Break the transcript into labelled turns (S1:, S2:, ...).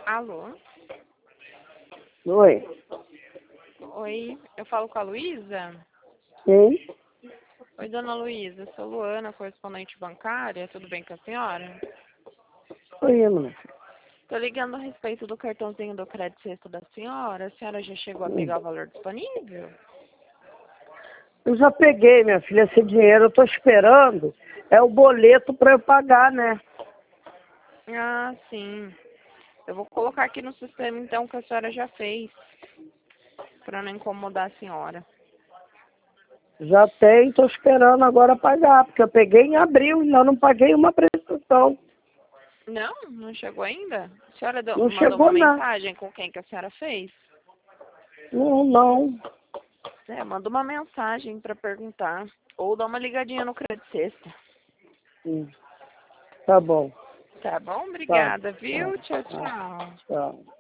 S1: Alô?
S2: Oi.
S1: Oi, eu falo com a Luísa?
S2: Quem?
S1: Oi, dona Luísa, sou Luana, correspondente bancária, tudo bem com a senhora?
S2: Oi, mano.
S1: Tô ligando a respeito do cartãozinho do crédito sexto da senhora. A senhora já chegou a pegar o valor disponível?
S2: Eu já peguei, minha filha, esse dinheiro. Eu tô esperando. É o boleto para eu pagar, né?
S1: Ah, sim. Eu vou colocar aqui no sistema, então, que a senhora já fez, para não incomodar a senhora.
S2: Já tem, tô esperando agora pagar, porque eu peguei em abril e ainda não paguei uma prestação.
S1: Não? Não chegou ainda? A senhora
S2: Não
S1: mandou uma
S2: chegou nada.
S1: mensagem com quem que a senhora fez?
S2: Não, não.
S1: Manda uma mensagem para perguntar. Ou dá uma ligadinha no crédito sexta.
S2: Hum, Tá bom.
S1: Tá bom?
S2: Tá,
S1: Obrigada,
S2: tá,
S1: viu? Tchau,
S2: tá,
S1: tchau.
S2: tá.